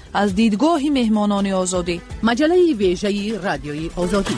از دیدگاه مهمانان آزادی. مجله ویژه رادیوی آزادی.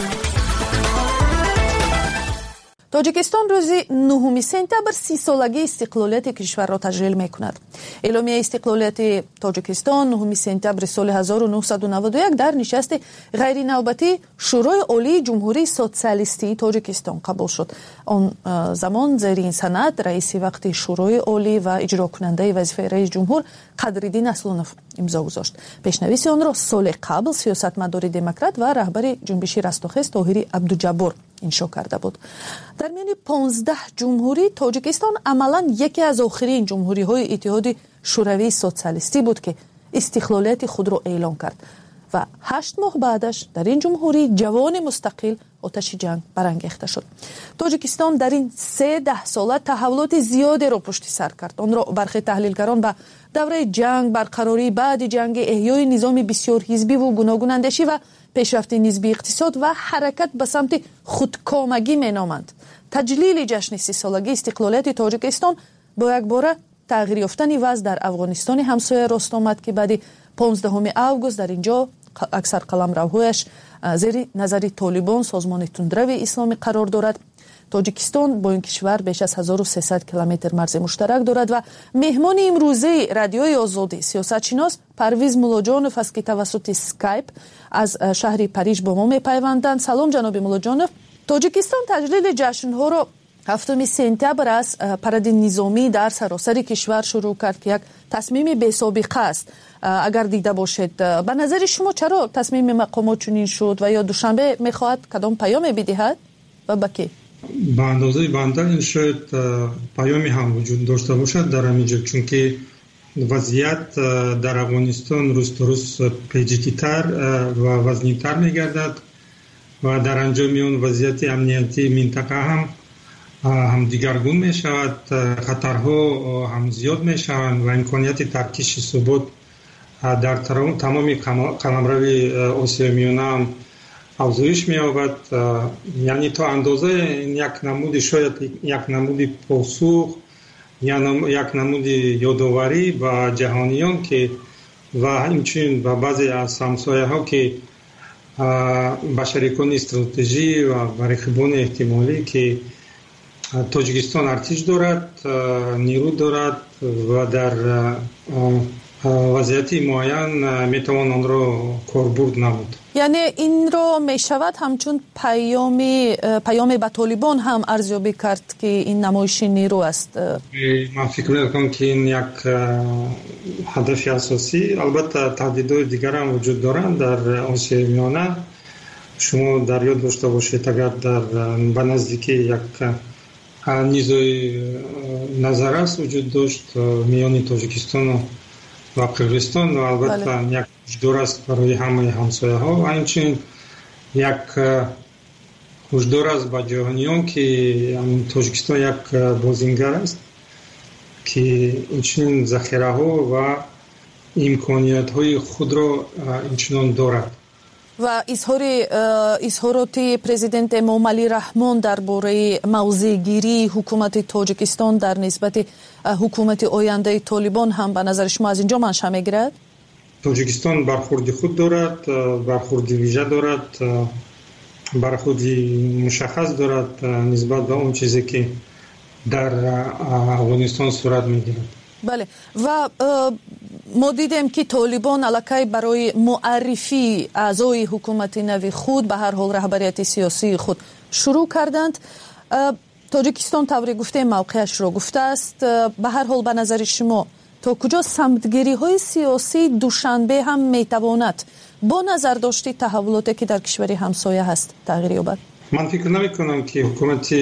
تاجیکستان روز 9 سپتامبر 30 سالگی استقلالیت کشور را تجلیل می‌کند. اعلامیه استقلالیت تاجیکستان 9 سپتامبر سال 1991 در نشست غیر نوبتی شورای عالی جمهوری سوسیالیستی تاجیکستان قبول شد. آن زمان زیر این سند رئیس وقت شورای عالی و اجرا کننده وظیفه رئیس جمهور قدرالدین اسلانوف امضا گذاشت. پیشنویس آن را سال قبل سیاستمدار دموکرات و رهبر جنبش رستاخیز طاهر عبدالجبار انشا کرده بود. در میان 15 جمهوری تاجیکستان عملاً یکی از آخرین جمهوری‌های اتحاد شوروی سوسیالیستی بود که استقلالیت خود را اعلام کرد و 8 ماه بعدش در این جمهوری جوان مستقل آتش جنگ برانگیخته شد. تاجیکستان در این 13 ساله تحولات زیادی را پشت سر کرد. آن را برخی تحلیلگران به دوره جنگ، برقراری بعد جنگ، احیای نظام بسیار حزبی و گوناگون اندیشی و پیشرفت نسبی اقتصاد و حرکت به سمت خودکامگی مینامند. تجلیل جشن 30 سالگی استقلالیت تاجیکستان با یک باره تغییر یافتن وضع در افغانستان همسایه راست آمد که بعد 15 آگوست در اینجا اکثر قلمروهایش زیر نظر طالبان سازمان تندرو اسلامی قرار دارد. تاجیکستان با این کشور بیش از 1300 کیلومتر مرز مشترک دارد و مهمان امروزه رادیوی آزادی سیاستشناس پرویز مولاجانوف است که توسط اسکایپ از شهر پاریژ با ما میپیوندند. سلام جناب مولاجانوف. تاجیکستان تجلیل جشن‌ها را 7 سپتامبر از پرد نظامی در سراسر کشور شروع کرد که یک تصمیم بی‌سابقه است. اگر دیده باشید به نظر شما چرا تصمیم مقامات چنین شد و یا دوشنبه میخواهد کدام پیام بدهد و به کی؟ به اندازه بنده این شاید پیامی هم وجود داشته باشد در همینجا، چون که وضعیت در افغانستان روز تا روز پیچیده‌تر و وزنی‌تر می‌گردد و در انجام اون وضعیت امنیتی منطقه هم دیگرگون می‌شود، خطرها هم زیاد می‌شوند و امکانیت ترکیش ثبات در تمام قلمروی آسیای میانه هم افزایش می‌یابد. یعنی تا اندازه یک نمود شاید یک نمود پاسخ یا یک نمود یادآوری و جهانیان که و همچنین و بعضی از همسایه‌ها که با شریکان استراتژی و رقیبان احتمالی که تاجیکستان ارتش دارد، نیرو دارد و در وضعیت معین میتوان آن را کاربرد نمود. یعنی این را میشود همچون پیام به طالبان هم ارزیابی کرد که این نمایش نیرو است. من فکر میکنم که این یک هدف اساسی. البته تهدیدهای دیگر هم وجود دارند در آسیای میانه. شما در یاد داشته باشید اگر به نزدیکی یک نیزوی نظرس وجود داشت میان تاجیکستان و قرقیزستان و البته یک هشدار است برای همه همسایه ها و همچنین یک هشدار است به جهانیان که تاجیکستان یک بازیگر است که همچنین ذخیره ها و امکانیت های خود را همچنان دارد. و اظهارات پرزیدنت امام علی رحمان درباره موضع‌گیری حکومت تاجیکستان در نسبت حکومت آینده طالبان هم به نظر شما از اینجا منشأ می‌گیرد؟ تاجیکستان برخورد خود دارد، برخورد ویژه دارد، برخورد مشخص دارد نسبت به اون چیزی که در افغانستان صورت می‌گیرد. بله و ما دیدیم که طالبان علاقه برای معرفی اعضای حکومت نوی خود به هر حال رهبریت سیاسی خود شروع کردند. تاجیکستان طوری گفته موقعش را گفته است. به هر حال به نظر شما تا کجا سمتگیری های سیاسی دوشنبه هم میتواند با نظر داشتی تحولاتی که در کشور همسایه هست تغییر یابد؟ من فکر نمی کنم که حکومت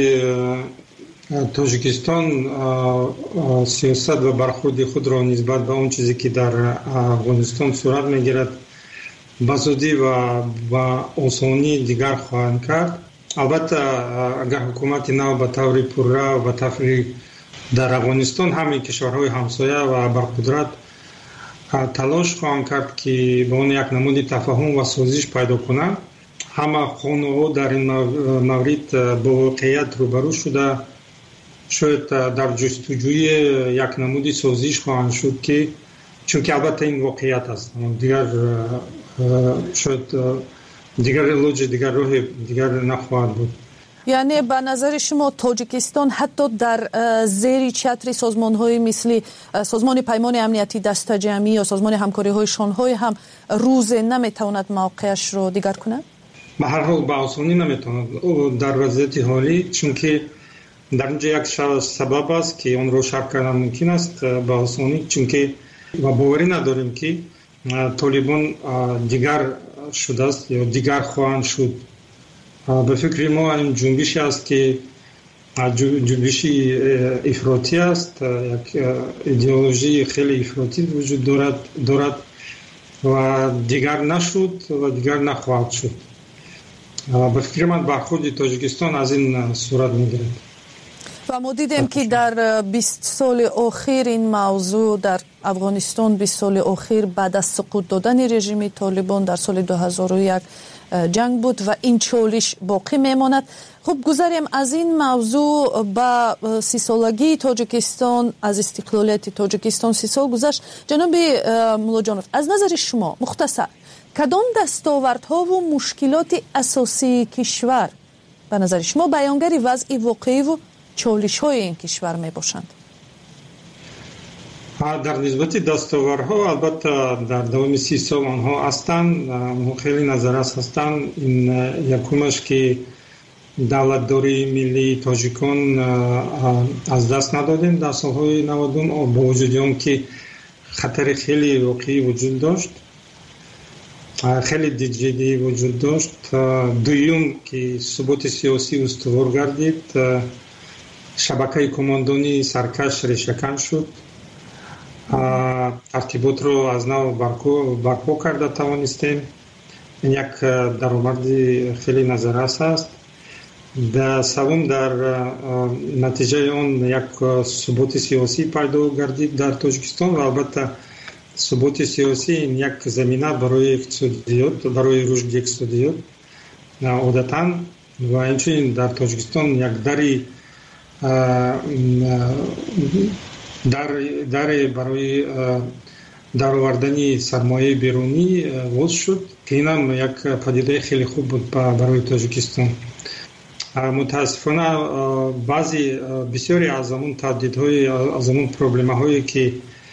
تاجیکستان سیاست و برخورد خود را نسبت به اون چیزی که در افغانستان صورت میگیرد بزودی و آسانی دیگر خواهند کرد. البته اگر حکومت نو به طور پررو و تفریح در افغانستان همه کشورهای همسایه و برقدرت تلاش خواهند کرد که به اون یک نمود تفاهم و سازش پیدا کنند. همه خانه‌ها در این مورد با واقعیت روبرو شده شاید در جستجوی یک نمودی سازش خواهند شد که чунки албатта ин воқеият аст. Дигар шояд дигар илоҷи дигар роҳи дигар нахоҳад буд. яъне ба назари шумо тоҷикистон ҳатто дар зери чатри созмонҳои мисли созмони паймони амнияти дастаҷамӣ ё созмони ҳамкориҳои шонҳой ҳам рӯзе наметавонад мавқеашро дигар кунад? ба ҳар ҳол ба осонӣ наметавонад дар вазъияти ҳолӣ, чунки дар инҷа як сабаб аст ки онро шарҳ кардан мумкин аст ба осонӣ, чунки ва боварӣ надорем ки толибон дигар шудааст ё дигар хоҳанд шуд. ба фикри мо ин ҷунбиши аст ки ҷунбиши ифротӣ аст, як идеологии хеле ифротӣ вуҷуд дорад ва дигар нашуд ва дигар нахоҳад шуд. ба фикри ман бархурди Тоҷикистон аз ин сурат мегирад. ва мо дидем ки дар 20 соли охир ин мавзӯъ дар Афғонистон 20 соли охир баъд аз суқут додани режими Толибон дар соли 2001 ҷанг буд ва ин чолиш боқӣ мемонад. хуб, гузарем аз ин мавзӯъ ба 30-солагии Тоҷикистон, аз истиқлолияти Тоҷикистон 30 сол гузашт. ҷаноби Муллоҷонов, аз назари шумо мухтасар кадом дастовардҳову мушкилоти асосии кишвар ба назари шумо баёнгари вазъи воқеиву чолишҳои ин кишвар мебошанд? дар нисбати дастоварҳо албатта дар давоми 30 сол онҳо ҳастанд, хеле назаррас ҳастанд. ин якумаш ки давлатдории миллии тоҷикон аз даст надодем дар солҳои 90 бо вуҷуди он ки хатари хеле воқеӣ вуҷуд дошт, хеле ҷиддӣ вуҷуд дошт. дуюм ки суботи сиёсӣ устувор гардид, шабакаи кумондонӣ саркаш решакан шуд, тартиботро аз нав барпо карда тавонистем. ин як даромади хеле назаррас аст. савум дар натиҷаи он як суботи сиёсӣ пайдо гардид дар Тоҷикистон ва албатта суботи сиёсӣ ин як замина барои иқтисодиёт, барои рушди иқтисодиёт одатан ва инчунин дар Тоҷикистон як даре барои даровардани сармояи берунӣ воз шуд, ки инам як падидаи хеле хуб буд барои Тоҷикистон. мутаассифона баъзи бисёре аз амун таҳдидҳои, аз амун проблемаҳое ки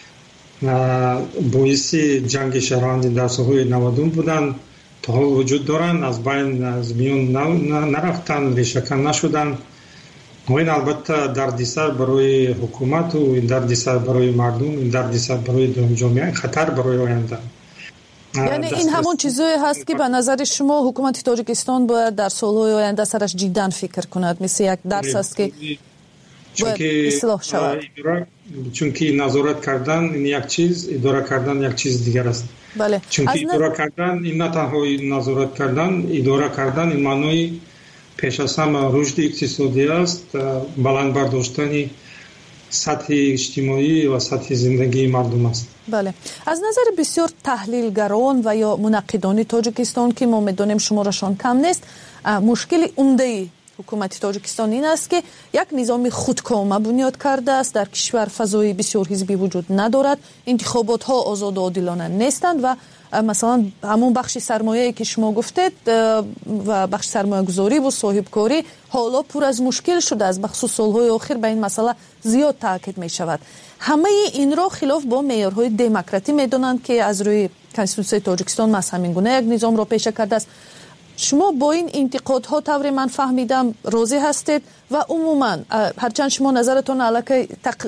боиси ҷанги шаҳрвандӣ дар солҳои 90 буданд, то ҳол вуҷуд доранд, аз байн аз миён нарафтанд, решакан нашуданд. ин албатта дардисар барои ҳукумату дардисар барои мардум, дардисар барои ҷомеа, хатар барои оянда. яъне ин ҳамон чизое ҳаст ки ба назари шумо ҳукумати Тоҷикистон бояд дар солҳои оянда сараш ҷиддан фикр кунад, мисли як дарс аст ки бояд ислоҳ шавад. чунки назорат кардан ин як чиз, идора кардан як чиз дигар аст. бале, чунки идора кардан ин на танҳо назорат кардан, идора кардан ин маънои пеш аз ҳама рушди иқтисодӣ аст, баланд бардоштани сатҳи иҷтимоӣ ва сатҳи зиндагии мардум аст. бале, аз назари бисёр таҳлилгарон ва ё мунаққидони Тоҷикистон ки мо медонем шуморашон кам нест, мушкили умдаи ҳукумати Тоҷикистон ин аст ки як низоми худкома бунёд кардааст. дар кишвар фазои бисёр ҳизбӣ вуҷуд надорад, интихоботҳо озоду одилона нестанд ва масалан ҳамон бахши сармояе ки шумо гуфтед ва бахши сармоягузорӣ ва соҳибкорӣ ҳоло пур аз мушкил шудааст. бахусус солҳои охир ба ин масъала зиёд таъкид мешавад. ҳамаи инро хилоф бо меъёрҳои демократӣ медонанд ки аз рӯи конститутсияи Тоҷикистон аз ҳамин гуна як низомро пеша кардааст. шумо бо ин интиқодҳо тавре ман фаҳмидам розӣ ҳастед ва умуман ҳарчанд шумо назаратон аллакай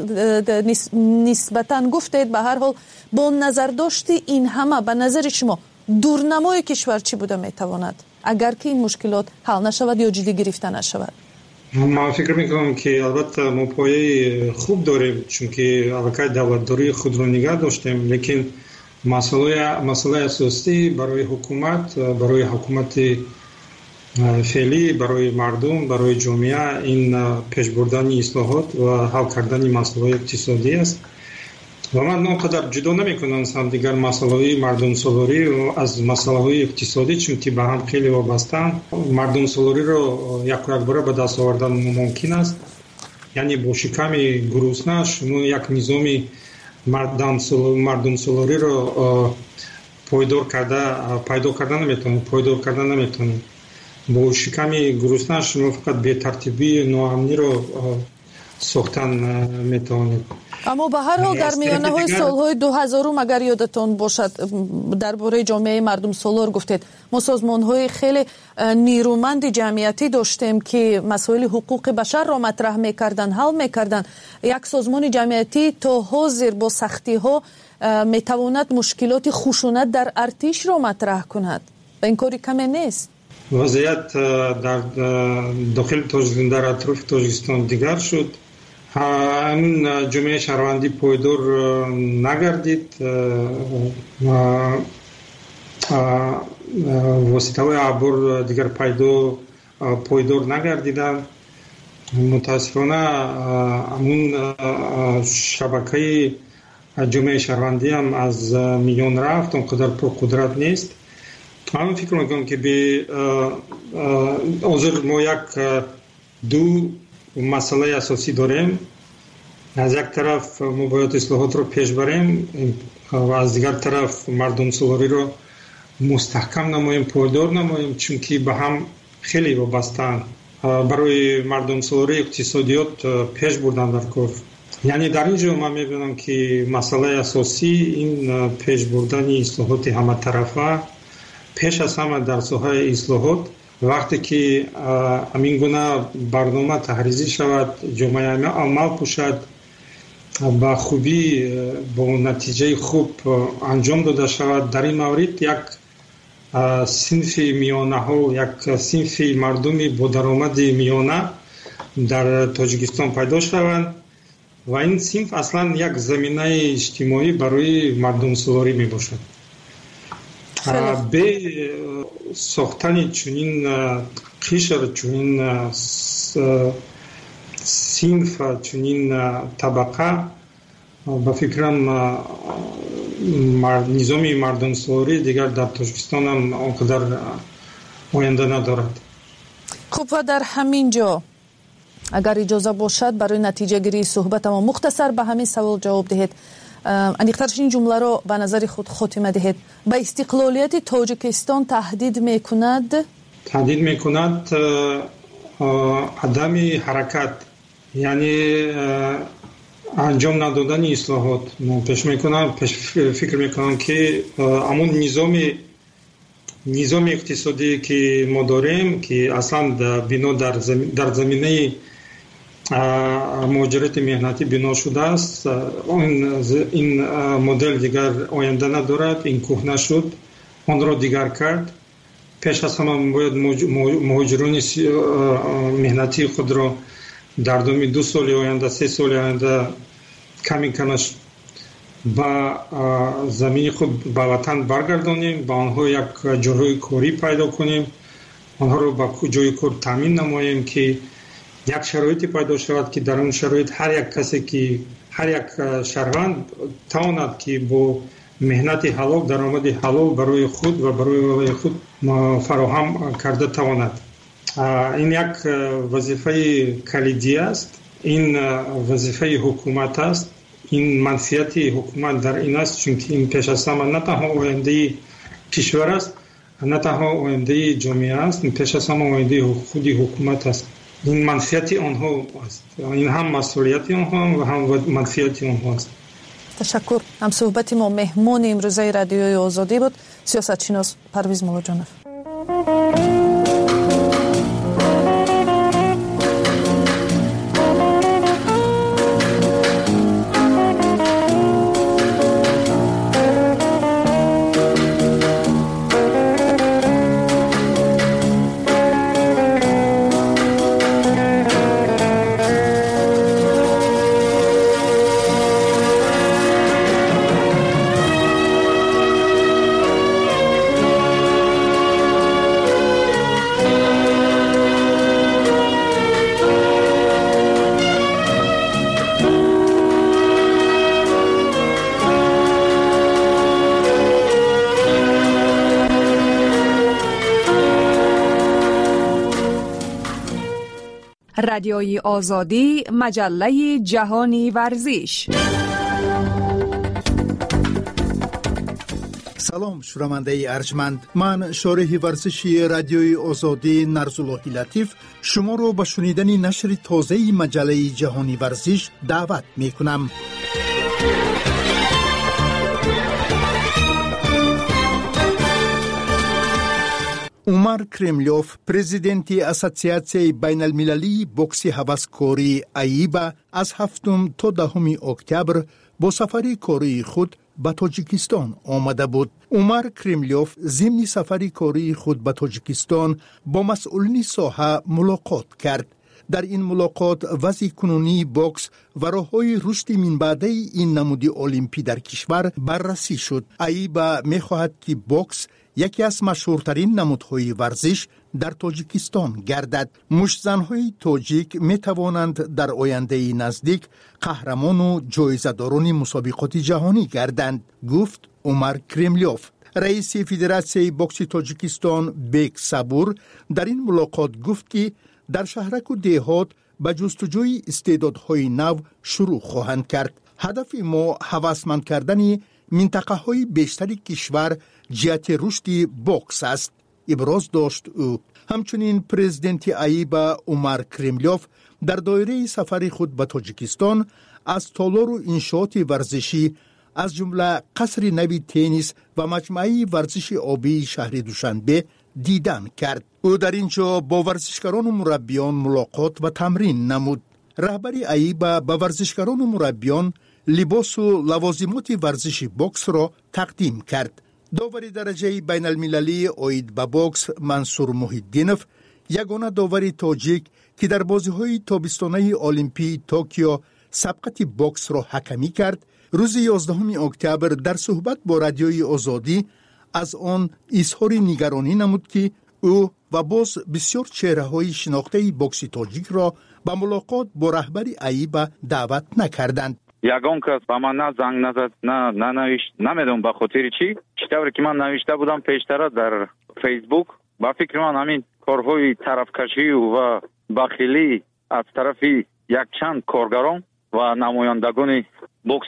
нисбатан гуфтед, ба ҳар ҳол бо назардошти ин ҳама ба назари шумо дурнамои кишвар чӣ буда метавонад агар ки ин мушкилот ҳал нашавад ё ҷиддӣ гирифта нашавад? ман фикр мекунам ки албатта мо пояи хуб дорем, чунки аллакай давлатдории худро нигоҳ доштем, лекин масъалаи асосӣ барои ҳукумат, барои ҳукумати феълӣ, барои мардум, барои ҷомеа ин пеш бурдани ислоҳот ва ҳал кардани масъалаҳои иқтисодӣ аст. ва ман он қадар ҷудо намекунам дигар масъалаҳои мардумсолорӣ аз масъалаҳои иқтисодӣ, чунки ба ҳам хеле вобастаанд. Мардумсолориро якбора ба даст овардан мумкин аст, яъне бо шиками гурусна шумо як низоми مردم سالاری رو پایدار کردن نمیتونه. با شکمی گرسنه شما فقط به ترتیبی ناامنی رو ساختن میتونید. اما به هر حال در میانه های سالهای 2000 اگر یادتون باشد درباره جامعه مردم سالار گفتید ما سازمان های خیلی نیرومند جمعیتی داشتیم که مسائل حقوق بشر را مطرح میکردن، حل میکردن. یک سازمان جمعیتی تا حاضر با سختی ها میتواند مشکلات خشونت در ارتش را مطرح کند و این کاری کمی نیست. وضعیت در داخل تاجیکستان در اطراف تاجیکستان دیگر شد. همین جامعه شهروندی پایدار نگردید، واسطه های عبور دیگر پایدار نگردیدن. متاسفانه همون شبکه جامعه شهروندی هم از میان رفت، اونقدر پرقدرت نیست. من فکر میکنم که به حاضر ما دو مسئله اساسی داریم. از یک طرف ما باید اصلاحات رو پیش بریم و از دیگر طرف مردم سالاری رو مستحکم نماییم، پایدار نماییم، چون که به هم خیلی وابسته‌اند. برای مردم سالاری اقتصادیات پیش بردن در کار. یعنی در اینجا من میبینم که مسئله اساسی این پیش بردن اصلاحات همه طرفه. پیش از همه در ساحه اصلاحات وقتی که همین گونه برنامه تحریزی شود، جامعه عمل پوشد، با خوبی با نتیجه خوب انجام داده شود، در این مورد یک صنف میانه ها، یک صنف مردمی با درآمد میانه در تاجیکستان پیدا شوند و این صنف اصلا یک زمینه اجتماعی برای مردم سالاری می باشد. به ساختن چنین قشر، چنین صنف، چنین طبقه با فکرم نظام مردم سالاری دیگر در تاجیکستان هم آنقدر آینده ندارد. خب و در همین جا اگر اجازه باشد برای نتیجه گیری صحبت ما مختصر به همین سوال جواب دهید. انیقترش این جمله رو به نظر خود خاتمه دهید. به استقلالیت تاجیکستان تهدید میکند؟ تهدید میکند عدم حرکت، یعنی انجام ندادن اصلاحات. من فکر میکنم که همون نظام اقتصادی که ما داریم که اصلا بنا در زمینه مهاجرت مهنتی بنا شده است، این مدل دیگر آینده ندارد، این کهنه شد، آن را دیگر کرد. پیش از همه باید مهاجران مهنتی خود را در دام 2 سال آینده 3 سال آینده کمی کمش با زمین خود به وطن برگردانیم، با آنها یک جای کاری پیدا کنیم، آنها را با جای کار تامین نماییم که یک شرایطی پیدا شود که در اون شرایط هر یک کسی که هر یک شهروند تواند که با مهنت حلال درآمد حلال برای خود و برای خود فراهم کرده تواند. این یک وظیفه کلیدی است، این وظیفه حکومت است. این منفیت حکومت در این است چون که این پیش از همه نه تنها آینده کشور است، نه تنها آینده جامعه است، پیش از همه آینده خود حکومت است. این منفیت آنها است، این هم مسئولیت آنها و هم منفیت آنها است. تشکر. هم صحبت ما مهمان امروزه رادیوی آزادی بود سیاستشناس پرویز مولاجانوف. رادیوی آزادی، مجله جهانی ورزش. سلام شنونده ارجمند، من شارح ورزشی رادیوی آزادی نرزاللهی لطیف شما رو به شنیدن نشر تازه مجله جهانی ورزش دعوت می کنم. عمر کرملیوف، پرزیدنت اسوسیاسیون بین المللی بوکس هوسکاری ایبا، از 7 تا 10 اکتبر با سفر کاری خود به تاجیکستان آمده بود. عمر کرملیوف ضمن سفر کاری خود به تاجیکستان با مسئولین ساحه ملاقات کرد. در این ملاقات وضع کنونی بوکس و راه‌های رشد من بعد این نمود المپی در کشور بررسی شد. ایبا می‌خواهد که بوکس یکی از مشهورترین نمودهای ورزش در تاجیکستان گردد. مشت‌زن‌های تاجیک می‌توانند در آینده نزدیک قهرمان و جایزه‌داران مسابقات جهانی گردند، گفت عمر کرملیوف. رئیس فدراسیون بوکس تاجیکستان بیگ صبور در این ملاقات گفت که در شهرک و دهات به جستجوی استعدادهای نو شروع خواهند کرد. هدف ما هوسمند کردن منطقه‌های بیشتر کشور جهت رشد بوکس است، ابراز داشت او. همچنین پرزیدنت ایبا عمر کرملیوف در دایره سفر خود به تاجیکستان از تالار و انشاءات ورزشی از جمله قصر نوی تنیس و مجمع ورزش آبی شهر دوشنبه دیدن کرد. او در اینجا با ورزشکاران و مربیان ملاقات و تمرین نمود. رهبر ایبا به ورزشکاران و مربیان لباس و لوازمات ورزشی بوکس را تقدیم کرد. داور درجه بین المللی اوید به بوکس منصور محیدینوف، یگانه داور تاجیک که در بازی‌های تابستانه المپی توکیو سبقت بوکس را حکمی کرد، روز 11 اکتبر در صحبت با رادیوی آزادی از آن اظهار نگرانی نمود که او و باز بسیار چهره‌های شناخته بوکس تاجیک را به ملاقات با رهبر ایبا دعوت نکردند. یگان کس با من نه زنگ نزد نه نوشت، نمیدونم به خاطر چی. چطوری که من نوشته بودم پیشتر در فیسبوک، با فکر من همین کارهای طرفکشی و بخیلی از طرف یک چند کارگران و نمایندگان بوکس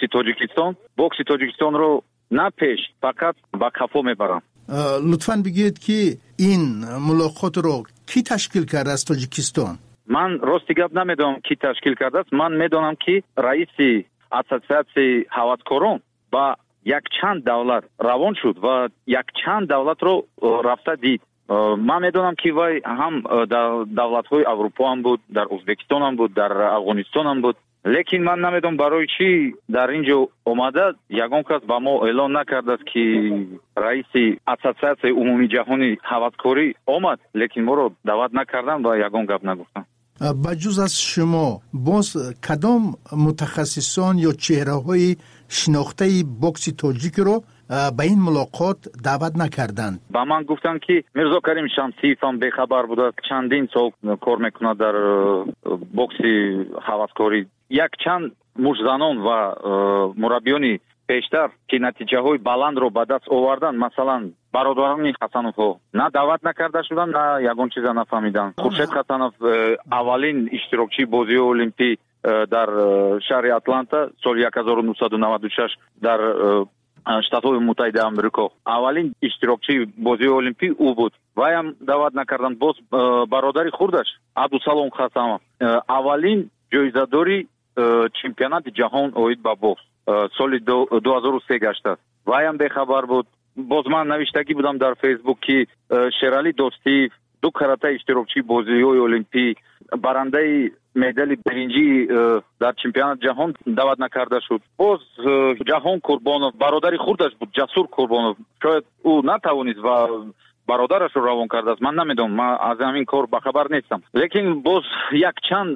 تاجیکستان رو نه پیش فقط با کفو میبرم. لطفاً بگید که این ملاقات رو کی تشکیل کرده از تاجیکستان؟ من راستی گپ نمیدونم کی تشکیل کرده است. من میدونم که رئیس اسوسیاسیون هوسکاران با یک چند دولت روان شد و یک چند دولت رو رفته دید. من میدونم که وای هم در دولت‌های اروپا هم بود، در ازبکستان هم بود، در افغانستان هم بود. لیکن من نمیدونم برای چی در اینجا اومده. یگان کس با ما اعلان نکرده است که رئیس اسوسیاسیون عمومی جهانی هوسکاری آمد، لیکن ما رو دعوت نکردن و یگان گپ نگفتن. بجز از شما باز کدام متخصصان یا چهره‌های شناخته بوکس تاجیک رو به این ملاقات دعوت نکردند؟ با من گفتن که میرزا کریم شمسی هم بخبر بوده، چندین سال کار میکنه در بوکس هوسکاری. یک چند مشزنان و مربیان پیشتر که نتیجه های بلند رو به دست آوردن، مثلا برادران حسنوف نه دعوت نکرده شدن نه یگان چیز نفهمیدن. خورشید حسنوف اولین اشتراکچی بازی المپی در شهر اتلانتا سال 1996 در شتات‌های متحده آمریکا اولین اشتراکچی بازی المپی او بود. وای هم دعوت نکردن. باز برادری خوردش عبدالسلام حسنوف اولین جایزه‌داری چمپیونات جهان اوید با بوکس سال 2003 گشته. وای هم بخبر بود. باز من نوشتگی بودم در فیسبوک که شیرالی دوستی دو کراته اشتراکچی بازی‌های المپی برنده مدال برنجی در چمپیونات جهان دعوت نکرده شد. باز جهان قربانов برادری خوردش بود، جسور قربانов. شاید او نتوانید و برادرش رو روان کرده است. من نمیدونم، من از همین کار بخبر نیستم. لیکن باز یک چند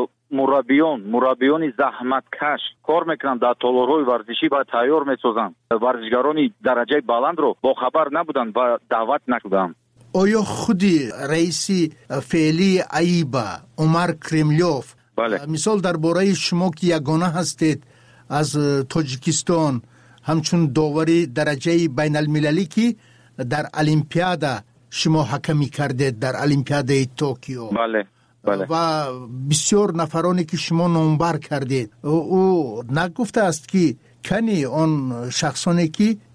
مربیان زحمتکش کار میکنن در تالارهای ورزشی و تیار میسازن. ورزشکاران درجه بلند رو با خبر نبودن و دعوت نکردن. آیا خودی رئیس فعلی ایبا عمر کرملیوف مثال درباره شما که یگانه هستید از تاجیکستان همچون داوری درجه بین المللی که در المپیاد شما حکمی کردید در المپیاد توکیو، بله و بسیار نفرانی که شما نامبر کردید، او نگفته است که کنی آن شخصانی که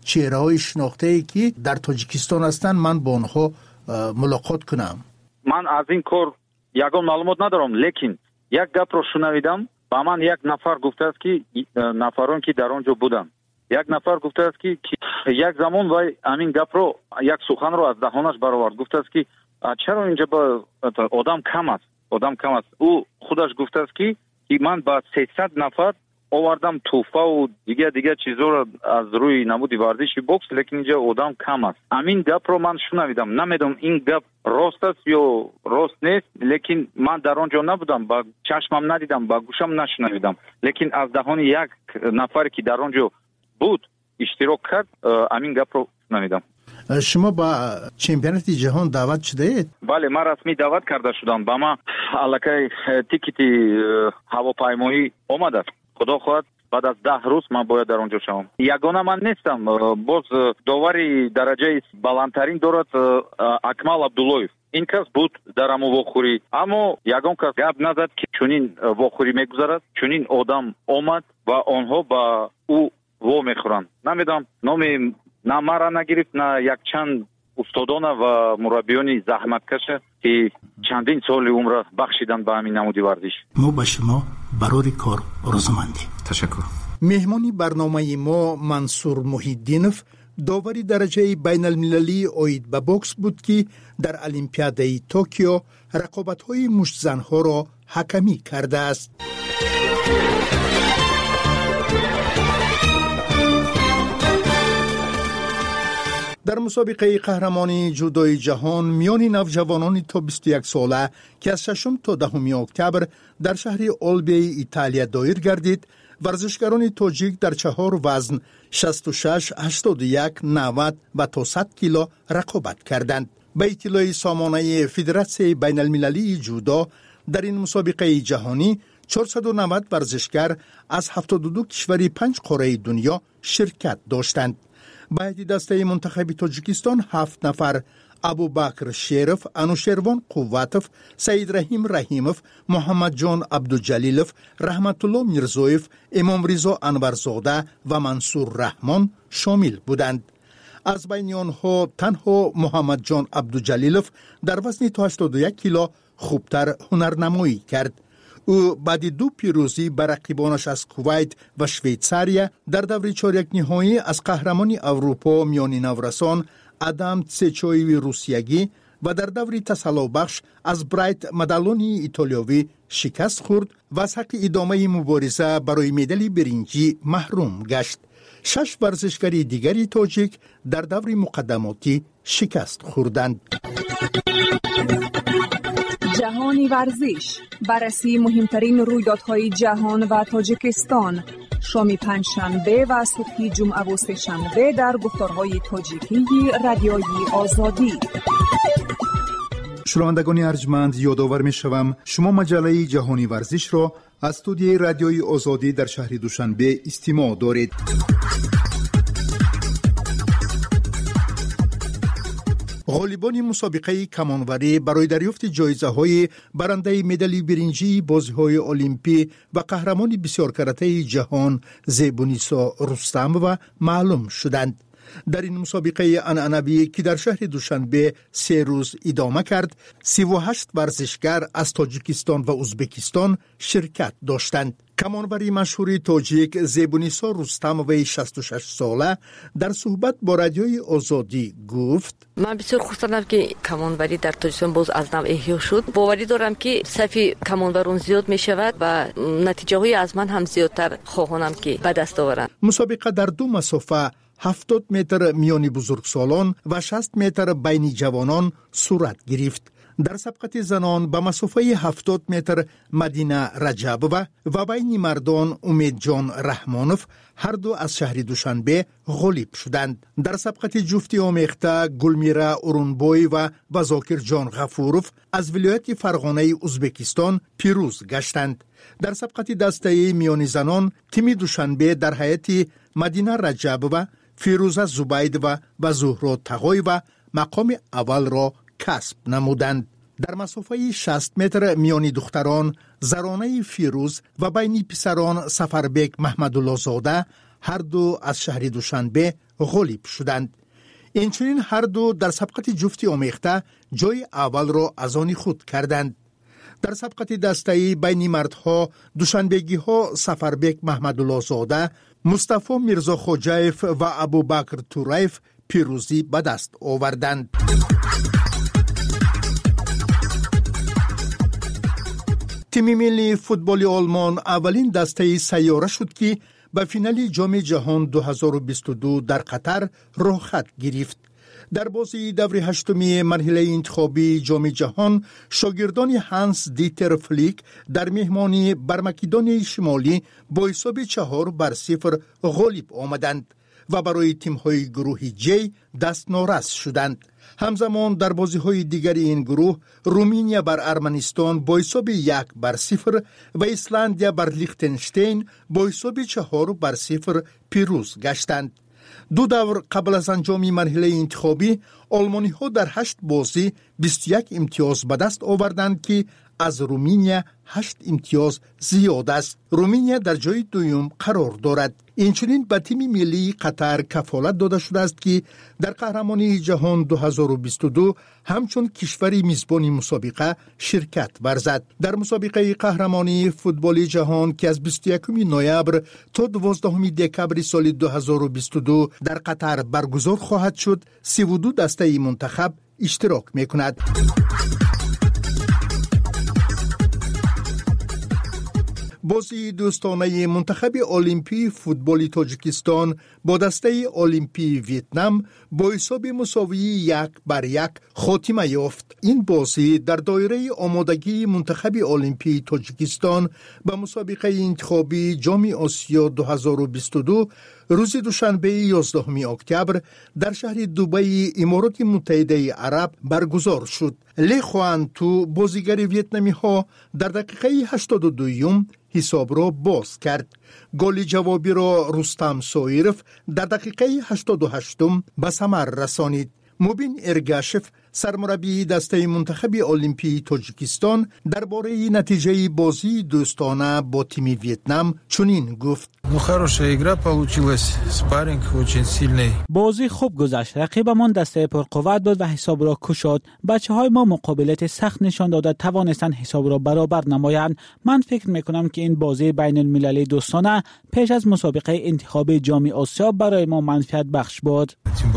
چهره‌های شناخته‌ای که در تاجیکستان هستند من با آنها ملاقات کنم. من از این کار یگان معلومات ندارم، لیکن یک گپ رو شنیدم. با من یک نفر گفته است که نفران که در آنجا بودند، یک نفر گفته است که یک زمان وای همین گپ رو یک سخن رو از دهانش برآورد. گفته است که چرا اینجا با آدم کم است. او خودش گفته است که من با 300 نفر آوردم توفه و دیگه چیزا رو از روی نمودی ورزشی بوکس، لیکن اینجا آدم کم است. همین گپ رو من شنیدم. نمیدونم این گپ راست است یا راست نیست، لیکن من در آنجا نبودم، با چشمم ندیدم، با گوشم نشنیدم، لیکن از دهان یک نفر که در آنجا بود اشتراک کرد همین گپ رو شنیدم. شما با چمپیونات جهان دعوت شدید؟ بله، من رسمی دعوت کرده شدم. با ما الکی تیکت هواپیمایی آمده. خدا خواهد بعد از 10 روز من باید در اونجا شوم. یگانه من نیستم. باز داوری درجه بالاترین دارد اکمل عبداللویف. این کس بود در همون واخوری، اما یگان کس گپ نزد که چنین واخوری میگذرد، چنین آدم آمد و آنها با او وا میخورند. نمیدونم نامی نه مرا نگرفت، نه یک چند استادان و مربیان زحمتکش که چندین سال عمر بخشیدن به همین نمودی ورزش. ما با شما برای کار آرزومندیم. تشکر. مهمانی برنامه ما منصور محیدینов داوری درجه بین المللی اوید به بوکس بود که در المپیاده توکیو رقابت‌های مشت زن‌ها را حکمی کرده است. در مسابقه قهرمانی جودوی جهان میان نوجوانان تا 21 ساله که از 6 تا 10 اکتبر در شهر اولبی ایتالیا دایر گردید، ورزشکاران تاجیک در 4 وزن 66, 81, 90 و تا 100 کیلو رقابت کردند. به اطلاع سامانه فدراسیون بین المللی جودو در این مسابقه جهانی 490 ورزشکار از 72 کشور 5 قاره دنیا شرکت داشتند. باید دسته منتخب تاجیکستان 7 نفر: ابوبکر شیرف، انوشیروان قواتوف، سید رحیم رحیموف، محمد جان عبدالجلیلوف، رحمت الله میرزویف، امام رضا انورزاده و منصور رحمان شامل بودند. از بین آنها تنها محمد جان عبدالجلیلوف در وزن تا 81 کیلو خوبتر هنرنمایی کرد. او بعد 2 پیروزی بر رقیبانش از کویت و شویتزاریا در دور چهارک نهایی از قهرمانی اروپا میان نورسان آدم تسچویوی روسیگی و در دور تسلا بخش از برایت مدالونی ایتالیایی شکست خورد و از حق ادامه مبارزه برای مدال برنجی محروم گشت. 6 ورزشکار دیگری تاجیک در دور مقدماتی شکست خوردند. جهانی ورزش، بررسی مهمترین رویدادهای جهان و تاجیکستان، شام پنجشنبه و صبح جمعه و سه‌شنبه در گفتارهای تاجیکی رادیوی آزادی. شنوندگان ارجمند، یادآور می‌شوم شما مجله جهانی ورزش را از استودیوی رادیوی آزادی در شهر دوشنبه استماع دارید. غالبان مسابقه کمانوری برای دریافت جایزه‌های برنده مدال برنجی بازی‌های المپی و قهرمان بسیار کرته جهان زیبونیسا رستمova معلوم شدند. در این مسابقه عنعنوی که در شهر دوشنبه 3 روز ادامه کرد، 38 ورزشکار از تاجیکستان و ازبکستان شرکت داشتند. کمانوری مشهور تاجیک زیبونیسا رستمova 66 ساله در صحبت با رادیوی آزادی گفت: من بسیار خوشحالم که کمانوری در تاجیکستان باز از نو احیا شد. باوری دارم که صفی کمانوران زیاد می شود و نتیجه های از من هم زیادتر خواهانم که به دست آورند. مسابقه در 2 مسافه 70 متر میان بزرگسالان و 60 متر بین جوانان صورت گرفت. در سبقت زنان به مسافه 70 متر مدینه رجبova و بین مردان امید جان رحمانوف هر دو از شهر دوشنبه غالب شدند. در سبقت جفتی آمیخته گلمیرا اورونبوی و بزاکر جان غفوروف از ولایت فرغانه ازبکستان پیروز گشتند. در سبقت دسته میان زنان تیم دوشنبه در هیئت مدینه رجبova فیروزه زبیدova و زهرا تقایova مقام اول را کسب نمودند. در مسافه 60 متر میان دختران زرانه فیروز و بین پسران سفربک محمدالله زاده هر دو از شهر دوشنبه غالب شدند. اینچنین هر دو در سبقت جفتی آمیخته جای اول را از آن خود کردند. در سبقت دسته‌ای بین مردها دوشنبگی ها سفربک محمدالله زاده، مصطفی میرزا خوجایف و ابوبکر تورایف پیروزی به دست آوردند. تیم ملی فوتبال آلمان اولین دسته سیاره شد که به فینال جام جهان 2022 در قطر راه خط گرفت. در بازی دور هشتمی مرحله انتخابی جام جهان شاگردان هانس دیتر فلیک در مهمانی بر مکدونیای شمالی با حساب 4-0 غالب آمدند و برای تیم‌های گروه جی دست نارس شدند. همزمان در بازی‌های دیگر این گروه رومینیا بر ارمنستان با حساب 1-0 و ایسلندیا بر لیختنشتین با حساب 4-0 پیروز گشتند. دو دور قبل از انجام مرحله انتخابی آلمانی ها در 8 بازی 21 امتیاز به دست آوردند که از رومینیا 8 امتیاز زیاد است. رومینیا در جای دوم قرار دارد. اینچنین به تیم ملی قطر کفالت داده شده است که در قهرمانی جهان 2022 همچون کشور میزبان مسابقه شرکت ورزد. در مسابقه قهرمانی فوتبال جهان که از 21 نوامبر تا 12 دکبر سال 2022 در قطر برگزار خواهد شد، 32 دسته منتخب اشتراک می‌کند. بازی دوستانه منتخب المپی فوتبال تاجیکستان با دسته المپی ویتنام با حساب مساوی 1-1 خاتمه یافت. این بازی در دایره آمادگی منتخب المپی تاجیکستان به مسابقه انتخابی جام آسیا 2022 روز دوشنبه 11 اکتبر در شهر دبی امارات متحده عرب برگزار شد. لی خوان تو بازیگر ویتنامی ها در دقیقه 82 حساب را باز کرد. گل جوابی را رستم سویرف در دقیقه 88 به ثمر رسانید. مبین ارگاشف سرمربی دسته منتخب المپی تاجیکستان درباره نتیجه بازی دوستانه با تیم ویتنام چنین گفت: بازی خوب گذشت. رقیبمان دسته پرقوت بود و حساب را کشاد. بچه‌های ما مقابلت سخت نشان داده توانستند حساب را برابر نمایند. من فکر می‌کنم که این بازی بین المللی دوستانه پیش از مسابقه انتخابی جام آسیا برای ما منفعت بخش بود.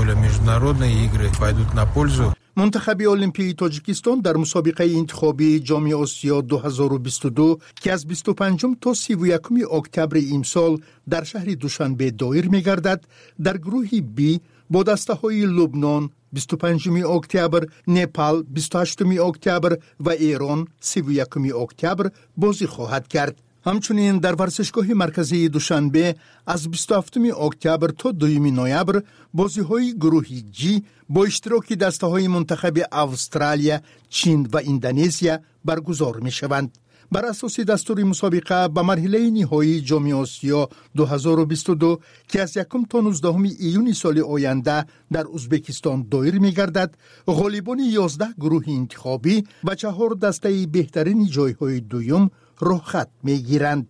منتخب المپی تاجیکستان در مسابقه انتخابی جام آسیا 2022 که از 25 تا 31 اکتبر امسال در شهر دوشنبه دایر می‌گردد، در گروه بی با دسته‌های لبنان 25 اکتبر، نپال 28 اکتبر و ایران 31 اکتبر بازی خواهد کرد. همچنین در ورزشگاه مرکزی دوشنبه از 27 اکتبر تا 2 نوامبر بازی‌های گروه جی با اشتراک دسته‌های منتخب استرالیا، چین و اندونزیا برگزار می‌شوند. بر اساس دستور مسابقه به مرحله نهایی جام آسیا 2022 که از 1 تا 19 ایون سال آینده در ازبکستان دایر می‌گردد، غالبان 11 گروه انتخابی و 4 دسته بهترین جای‌های دوم راه خط می‌گیرند.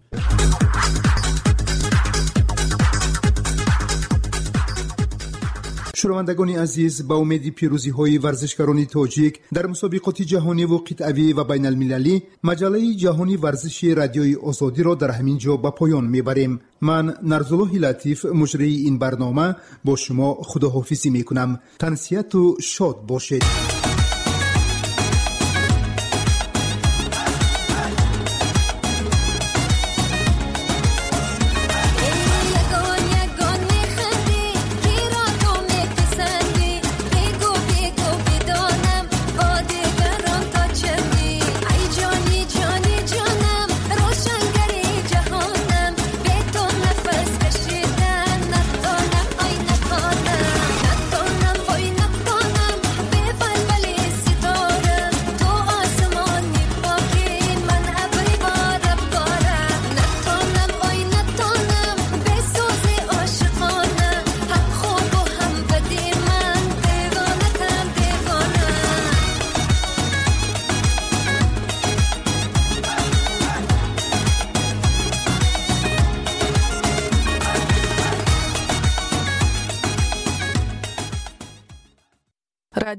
شنوندگان عزیز، با امید پیروزی‌های ورزشکاران تاجیک در مسابقات جهانی و قطعی و بین المللی، مجله جهانی ورزشی رادیوی آزادی را در همین جا به پایان می‌بریم. من نرزالله لطیف مجری این برنامه با شما خداحافظی می‌کنم. تنسیت و شاد باشید.